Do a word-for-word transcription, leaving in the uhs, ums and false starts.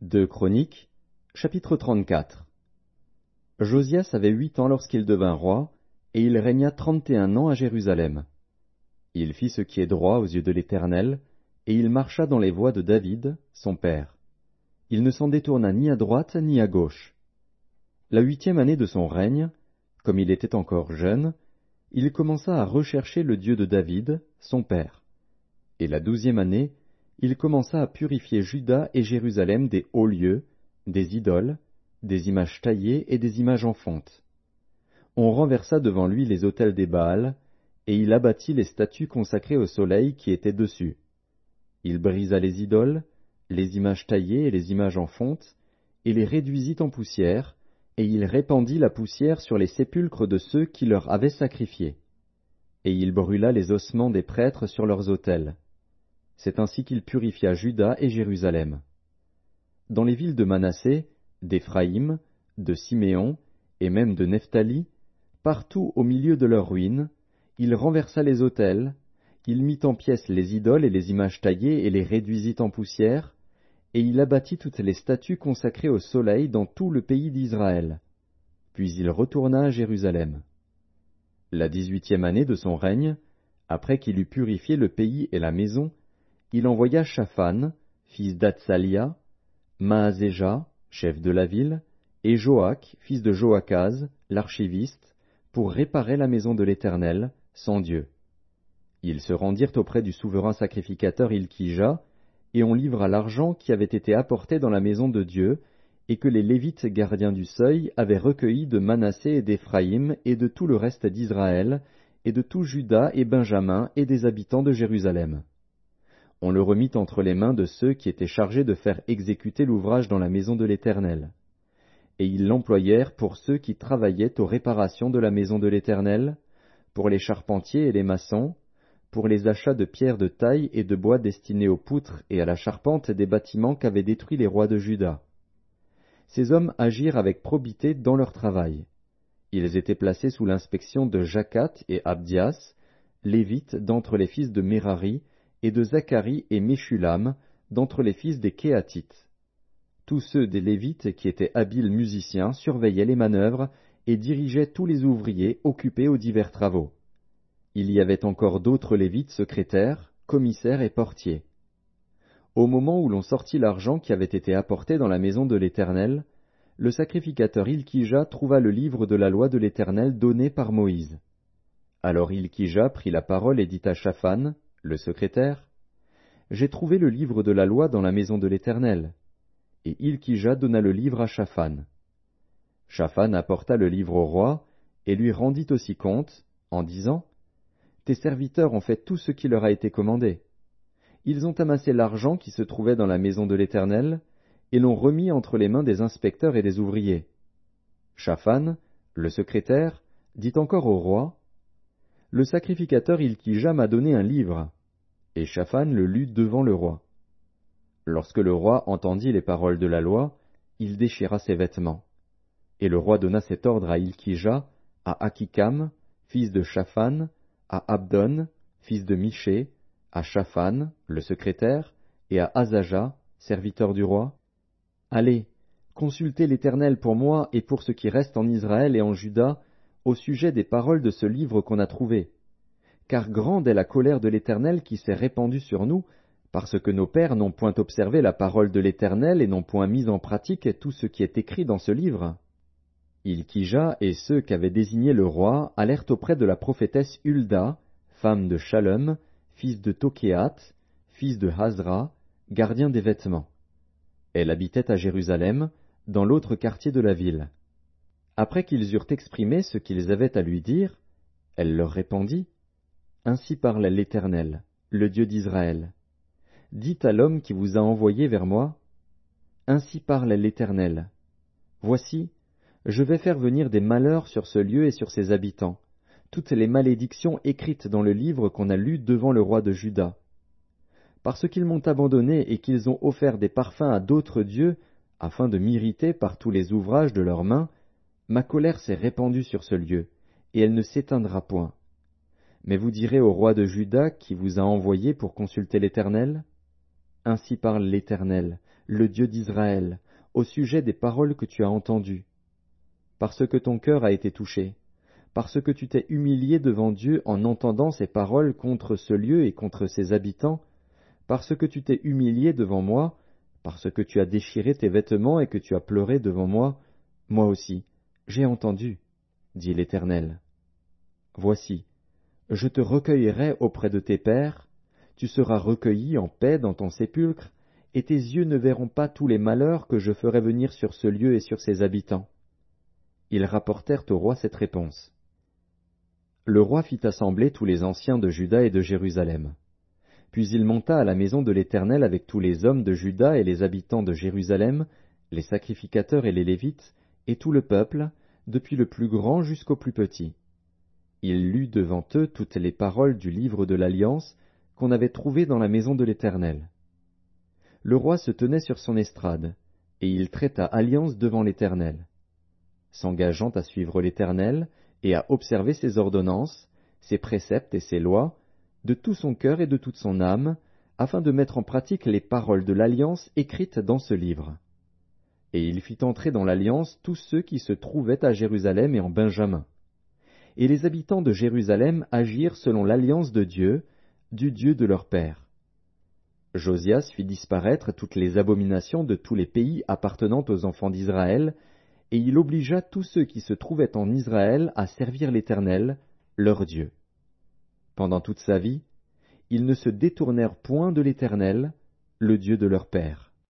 deux Chroniques, chapitre trente-quatre. Josias avait huit ans lorsqu'il devint roi, et il régna trente et un ans à Jérusalem. Il fit ce qui est droit aux yeux de l'Éternel, et il marcha dans les voies de David, son père. Il ne s'en détourna ni à droite ni à gauche. La huitième année de son règne, comme il était encore jeune, il commença à rechercher le Dieu de David, son père. Et la douzième année, il commença à purifier Juda et Jérusalem des hauts lieux, des idoles, des images taillées et des images en fonte. On renversa devant lui les autels des Baals, et il abattit les statues consacrées au soleil qui étaient dessus. Il brisa les idoles, les images taillées et les images en fonte, et les réduisit en poussière, et il répandit la poussière sur les sépulcres de ceux qui leur avaient sacrifié. Et il brûla les ossements des prêtres sur leurs autels. C'est ainsi qu'il purifia Juda et Jérusalem. Dans les villes de Manassé, d'Éphraïm, de Siméon, et même de Nephtali, partout au milieu de leurs ruines, il renversa les autels, il mit en pièces les idoles et les images taillées et les réduisit en poussière, et il abattit toutes les statues consacrées au soleil dans tout le pays d'Israël. Puis il retourna à Jérusalem. La dix-huitième année de son règne, après qu'il eut purifié le pays et la maison, il envoya Shaphan, fils d'Atsalia, Maazéja, chef de la ville, et Joach, fils de Joachaz, l'archiviste, pour réparer la maison de l'Éternel, son Dieu. Ils se rendirent auprès du souverain sacrificateur Ilkija, et on livra l'argent qui avait été apporté dans la maison de Dieu, et que les Lévites gardiens du seuil avaient recueilli de Manassé et d'Éphraïm et de tout le reste d'Israël, et de tout Juda et Benjamin et des habitants de Jérusalem. On le remit entre les mains de ceux qui étaient chargés de faire exécuter l'ouvrage dans la maison de l'Éternel. Et ils l'employèrent pour ceux qui travaillaient aux réparations de la maison de l'Éternel, pour les charpentiers et les maçons, pour les achats de pierres de taille et de bois destinés aux poutres et à la charpente des bâtiments qu'avaient détruits les rois de Juda. Ces hommes agirent avec probité dans leur travail. Ils étaient placés sous l'inspection de Jacat et Abdias, lévites d'entre les fils de Mérari, et de Zacharie et Meshulam, d'entre les fils des Kéatites. Tous ceux des Lévites qui étaient habiles musiciens surveillaient les manœuvres et dirigeaient tous les ouvriers occupés aux divers travaux. Il y avait encore d'autres Lévites secrétaires, commissaires et portiers. Au moment où l'on sortit l'argent qui avait été apporté dans la maison de l'Éternel, le sacrificateur Ilkija trouva le livre de la loi de l'Éternel donné par Moïse. Alors Ilkija prit la parole et dit à Shaphan, le secrétaire, « J'ai trouvé le livre de la loi dans la maison de l'Éternel. » Et Ilkija donna le livre à Shaphan. Shaphan apporta le livre au roi, et lui rendit aussi compte, en disant, « Tes serviteurs ont fait tout ce qui leur a été commandé. Ils ont amassé l'argent qui se trouvait dans la maison de l'Éternel, et l'ont remis entre les mains des inspecteurs et des ouvriers. » Shaphan, le secrétaire, dit encore au roi, « Le sacrificateur Ilkija m'a donné un livre. » Et Shaphan le lut devant le roi. Lorsque le roi entendit les paroles de la loi, il déchira ses vêtements. Et le roi donna cet ordre à Ilkija, à Akikam, fils de Shaphan, à Abdon, fils de Miché, à Shaphan, le secrétaire, et à Azaja, serviteur du roi. Allez, consultez l'Éternel pour moi et pour ce qui reste en Israël et en Juda, au sujet des paroles de ce livre qu'on a trouvé. Car grande est la colère de l'Éternel qui s'est répandue sur nous, parce que nos pères n'ont point observé la parole de l'Éternel et n'ont point mis en pratique tout ce qui est écrit dans ce livre. Ilkija et ceux qu'avait désigné le roi allèrent auprès de la prophétesse Hulda, femme de Shallum, fils de Tokéat, fils de Hazra, gardien des vêtements. Elle habitait à Jérusalem, dans l'autre quartier de la ville. Après qu'ils eurent exprimé ce qu'ils avaient à lui dire, elle leur répondit, « Ainsi parle l'Éternel, le Dieu d'Israël. Dites à l'homme qui vous a envoyé vers moi, « Ainsi parle l'Éternel. Voici, je vais faire venir des malheurs sur ce lieu et sur ses habitants, toutes les malédictions écrites dans le livre qu'on a lu devant le roi de Juda. Parce qu'ils m'ont abandonné et qu'ils ont offert des parfums à d'autres dieux, afin de m'irriter par tous les ouvrages de leurs mains, ma colère s'est répandue sur ce lieu, et elle ne s'éteindra point. Mais vous direz au roi de Juda qui vous a envoyé pour consulter l'Éternel, « Ainsi parle l'Éternel, le Dieu d'Israël, au sujet des paroles que tu as entendues. Parce que ton cœur a été touché, parce que tu t'es humilié devant Dieu en entendant ces paroles contre ce lieu et contre ses habitants, parce que tu t'es humilié devant moi, parce que tu as déchiré tes vêtements et que tu as pleuré devant moi, moi aussi, j'ai entendu, dit l'Éternel. Voici, je te recueillerai auprès de tes pères, tu seras recueilli en paix dans ton sépulcre, et tes yeux ne verront pas tous les malheurs que je ferai venir sur ce lieu et sur ses habitants. Ils rapportèrent au roi cette réponse. Le roi fit assembler tous les anciens de Juda et de Jérusalem. Puis il monta à la maison de l'Éternel avec tous les hommes de Juda et les habitants de Jérusalem, les sacrificateurs et les Lévites, et tout le peuple, depuis le plus grand jusqu'au plus petit. Il lut devant eux toutes les paroles du livre de l'Alliance qu'on avait trouvé dans la maison de l'Éternel. Le roi se tenait sur son estrade, et il traita alliance devant l'Éternel, s'engageant à suivre l'Éternel et à observer ses ordonnances, ses préceptes et ses lois, de tout son cœur et de toute son âme, afin de mettre en pratique les paroles de l'Alliance écrites dans ce livre. Et il fit entrer dans l'Alliance tous ceux qui se trouvaient à Jérusalem et en Benjamin. Et les habitants de Jérusalem agirent selon l'alliance de Dieu, du Dieu de leur père. Josias fit disparaître toutes les abominations de tous les pays appartenant aux enfants d'Israël, et il obligea tous ceux qui se trouvaient en Israël à servir l'Éternel, leur Dieu. Pendant toute sa vie, ils ne se détournèrent point de l'Éternel, le Dieu de leur père.